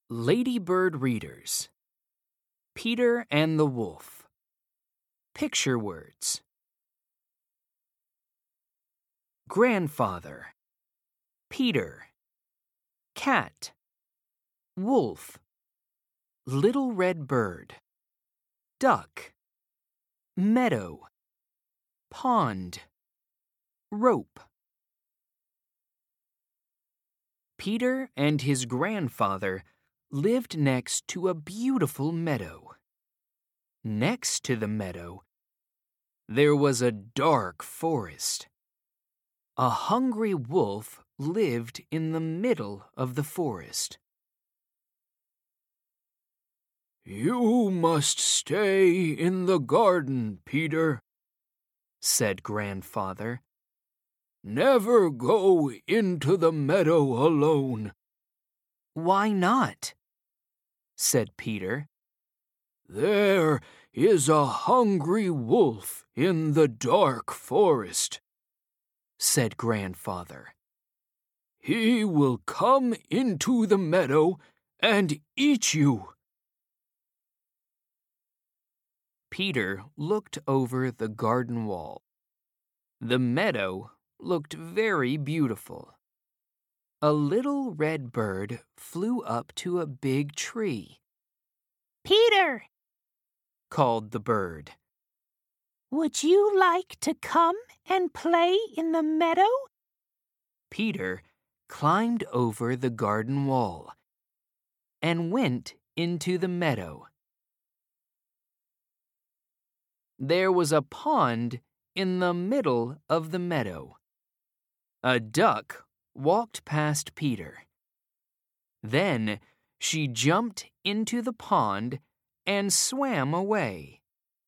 Ladybird Readers, Peter and the Wolf. Picture words. Grandfather, Peter, cat, wolf, little red bird, duck, meadow, pond, rope. Peter and his grandfather lived next to a beautiful meadow. Next to the meadow, there was a dark forest. A hungry wolf lived in the middle of the forest. "You must stay in the garden, Peter," said Grandfather. "Never go into the meadow alone." "Why not?" said Peter. "There is a hungry wolf in the dark forest," said Grandfather. "He will come into the meadow and eat you." Peter looked over the garden wall. The meadow looked very beautiful. A little red bird flew up to a big tree. "Peter," called the bird, "would you like to come and play in the meadow?" Peter climbed over the garden wall and went into the meadow. There was a pond in the middle of the meadow. A duck walked past Peter. Then she jumped into the pond and swam away.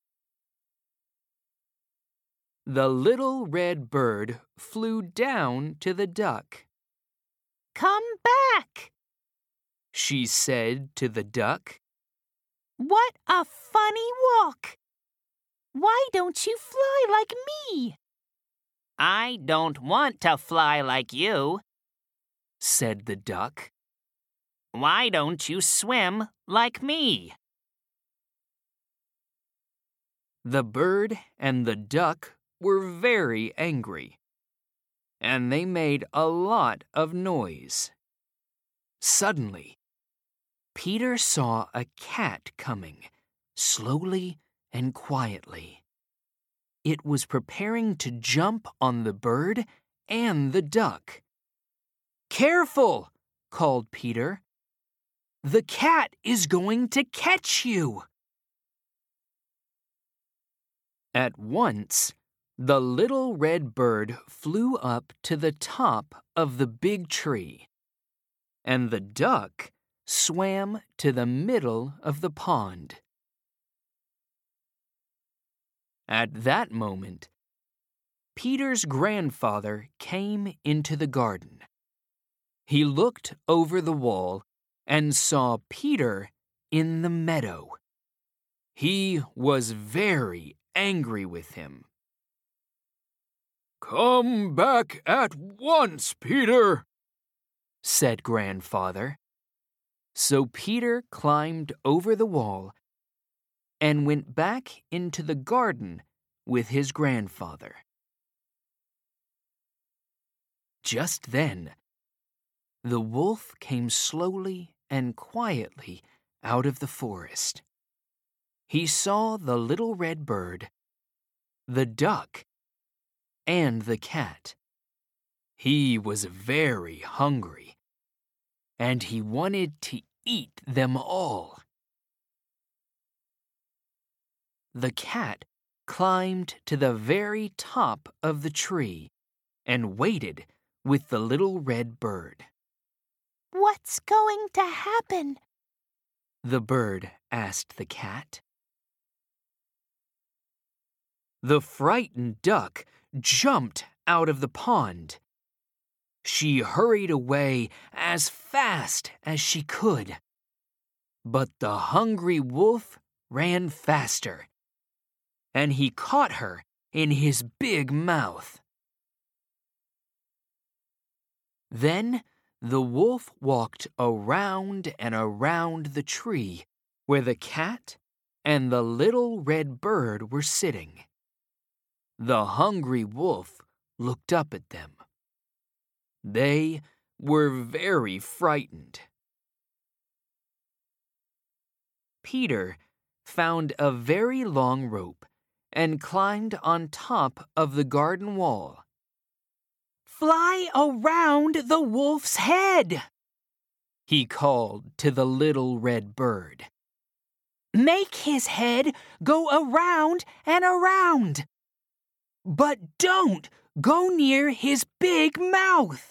The little red bird flew down to the duck. "Come back," she said to the duck. "What a funny walk! Why don't you fly like me?" "I don't want to fly like you," said the duck. "Why don't you swim like me?" The bird and the duck were very angry, and they made a lot of noise. Suddenly, Peter saw a cat coming, slowly and quietly. It was preparing to jump on the bird and the duck. "Careful!" called Peter. "The cat is going to catch you!" At once, the little red bird flew up to the top of the big tree, and the duck swam to the middle of the pond. At that moment, Peter's grandfather came into the garden. He looked over the wall and saw Peter in the meadow. He was very angry with him. "Come back at once, Peter," said Grandfather. So Peter climbed over the wall and went back into the garden with his grandfather. Just then, the wolf came slowly and quietly out of the forest. He saw the little red bird, the duck, and the cat. He was very hungry, and he wanted to eat them all. The cat climbed to the very top of the tree and waited with the little red bird. "What's going to happen?" the bird asked the cat. The frightened duck jumped out of the pond. She hurried away as fast as she could. But the hungry wolf ran faster, and he caught her in his big mouth. Then the wolf walked around and around the tree where the cat and the little red bird were sitting. The hungry wolf looked up at them. They were very frightened. Peter found a very long rope and climbed on top of the garden wall. Fly around the wolf's head, he called to the little red bird. Make his head go around and around. But don't go near his big mouth.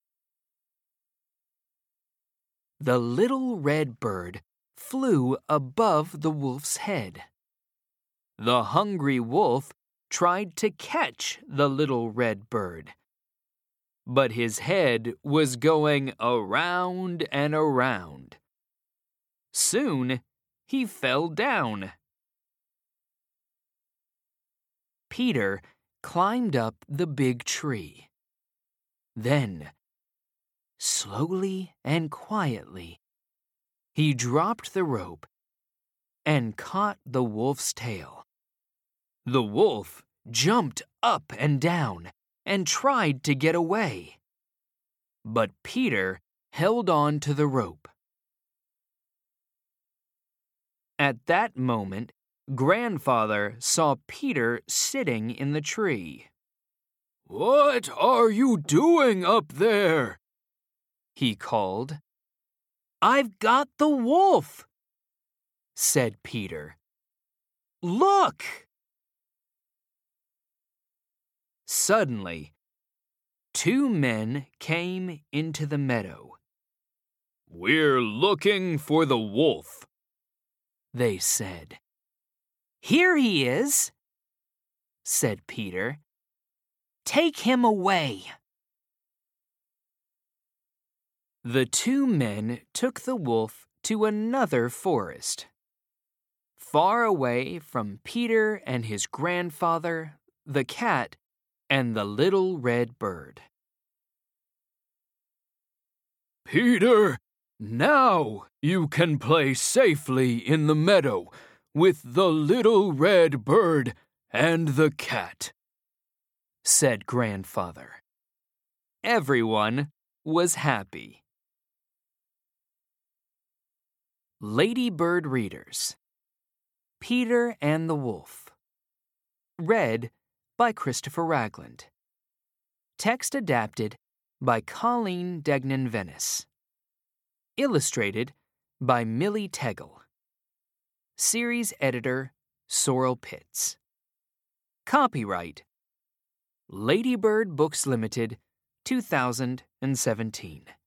The little red bird flew above the wolf's head. The hungry wolf tried to catch the little red bird, but his head was going around and around. Soon, he fell down. Peter climbed up the big tree. Then, slowly and quietly, he dropped the rope and caught the wolf's tail. The wolf jumped up and down and tried to get away, but Peter held on to the rope. At that moment, Grandfather saw Peter sitting in the tree. "What are you doing up there?" he called. "I've got the wolf," said Peter. "Look!" Suddenly, 2 men came into the meadow. "We're looking for the wolf," they said. "Here he is," said Peter. "Take him away." The 2 men took the wolf to another forest, far away from Peter and his grandfather, the cat, and the little red bird. "Peter, now you can play safely in the meadow with the little red bird and the cat," said Grandfather. Everyone was happy. Ladybird Readers: Peter and the Wolf. Read by Christopher Ragland. Text adapted by Colleen Degnan-Venice. Illustrated by Millie Tegel. Series editor Sorrel Pitts. Copyright Ladybird Books Limited, 2017.